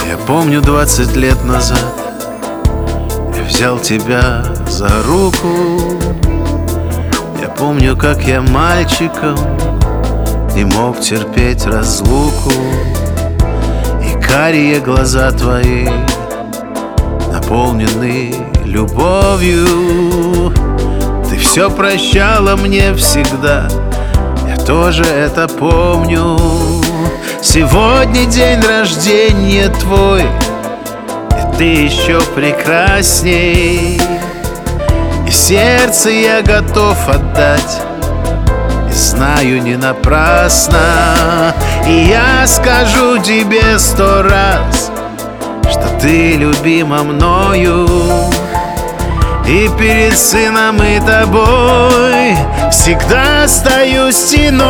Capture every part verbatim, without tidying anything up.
Я помню, двадцать лет назад я взял тебя за руку. Я помню, как я мальчиком не мог терпеть разлуку. И карие глаза твои наполнены любовью. Ты все прощала мне всегда, я тоже это помню. Сегодня день рождения твой, и ты еще прекрасней. И сердце я готов отдать, и знаю, не напрасно. И я скажу тебе сто раз, что ты любима мною. И перед сыном и тобой всегда стою стеною.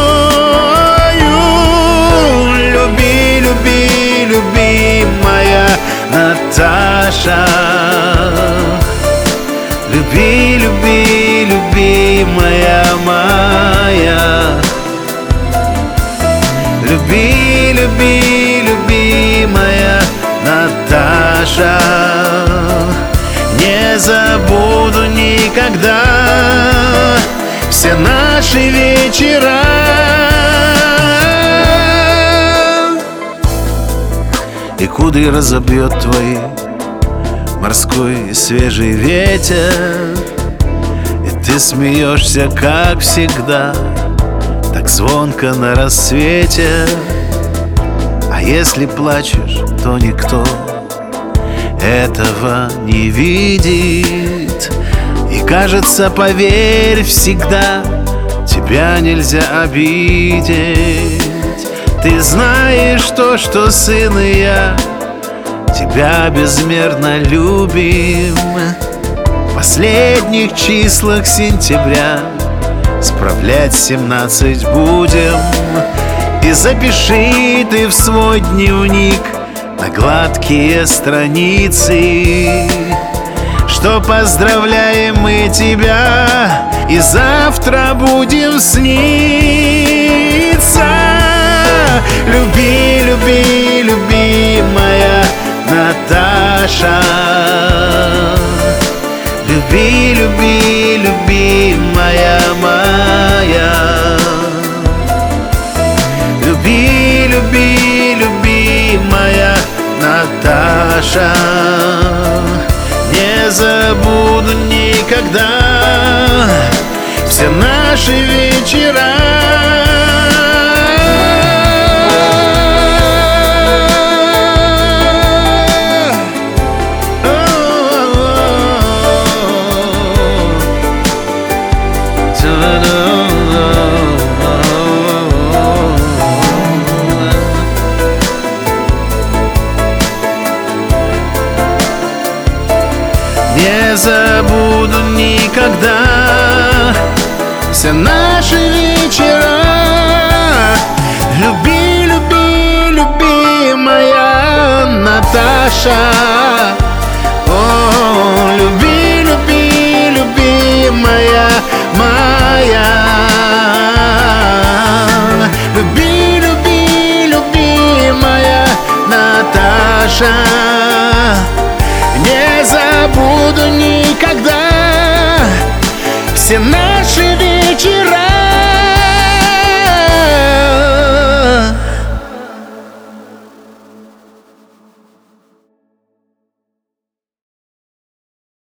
Люби, люби, люби, моя Наташа. Люби, люби, люби, моя моя. Люби, люби, люби, моя Наташа. Не забуду никогда все наши вечера. И кудри разобьет твои морской свежий ветер. И ты смеешься, как всегда, так звонко на рассвете. А если плачешь, то никто этого не видит. И кажется, поверь, всегда тебя нельзя обидеть. Ты знаешь то, что сын и я тебя безмерно любим. В последних числах сентября справлять семнадцать будем. И запиши ты в свой дневник на гладкие страницы, что поздравляем мы тебя, и завтра будем сниться. Люби, люби, люби, моя Наташа. Люби, люби, люби, моя моя. Люби, люби, люби, моя Наташа. Не забуду никогда все наши вечера. Не забуду никогда все наши вечера. Люби, люби, люби, моя Наташа. О, люби, люби, люби, моя моя. Люби, люби, люби, моя Наташа. Не забуду никогда все наши